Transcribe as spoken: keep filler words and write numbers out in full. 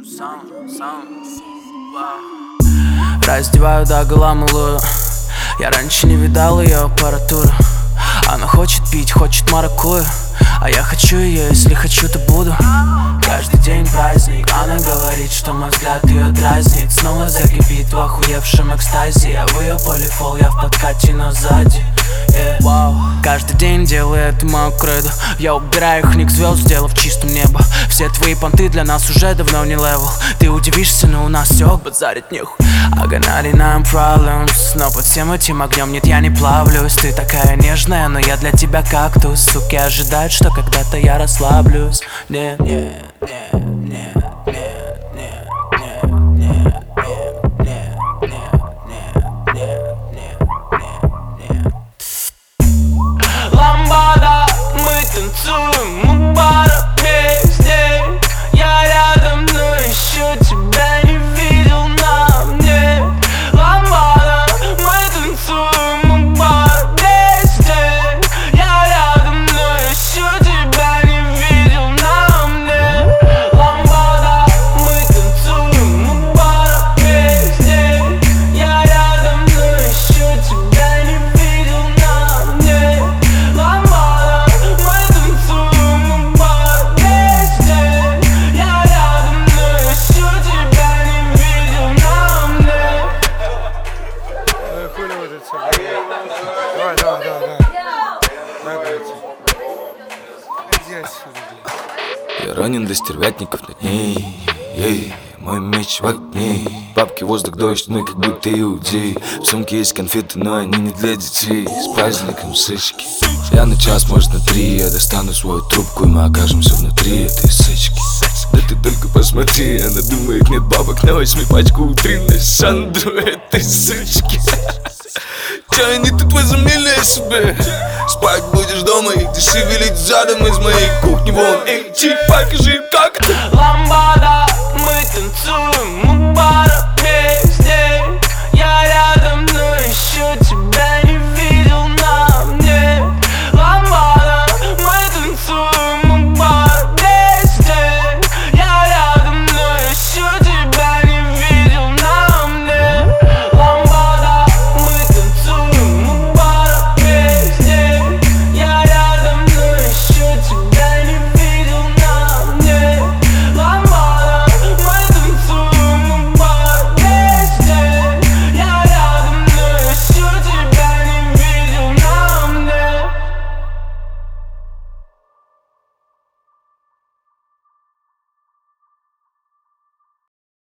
Раздеваю догола малую. Я раньше не видал ее аппаратуру. Она хочет пить, хочет маракую, а я хочу ее, если хочу, то буду. Каждый день праздник. Она говорит, что мой взгляд ее дразнит. Снова закипит в охуевшем экстазе. Я в ее полифол, я в подкате, но сзади. Yeah. Wow. Каждый день делаю это мою кредо. Я убираю их ник звезд, сделав чистым небо. Все твои понты для нас уже давно не левел. Ты удивишься, но у нас все базарит нехуй. I got ninety-nine problems, но под всем этим огнем нет, я не плавлюсь. Ты такая нежная, но я для тебя кактус. Суки ожидают, что когда-то я расслаблюсь. Нет, нет, нет, нет, нет, нет, нет, нет, нет, нет, нет, нет. Ламбада, мы танцуем, мы бара везде. Я рядом, но еще тебя не видел на мне. Ламбада, мы танцуем, мы бара везде. Я рядом, но еще тебя не видел на мне. Ламбада, мы танцуем, мы бара везде. Я рядом, но еще тебя не видел на мне. Ламбада, мы танцуем, мы бара везде. Я рядом, но еще тебя не видел на мне. Ну хули вот это все. Давай, давай, давай, давай. Давай, давайте. Иди отсюда, блядь. Я ранен до стервятников над ней. Ей, мой меч в огне. Бабки, воздух, дождь, мы как будто иудеи. В сумке есть конфеты, но они не для детей. С праздником сычки. Я на час, может на три. Я достану свою трубку, и мы окажемся внутри этой сычки. Да ты только посмотри, она думает, нет бабок, на возьми пачку утренней Сандру этой сычки. Че они тут возомнили о себе? Спать будешь дома и ты шевелить задом из моей кухни вон. Эй, чик, покажи, как это. Ламбада.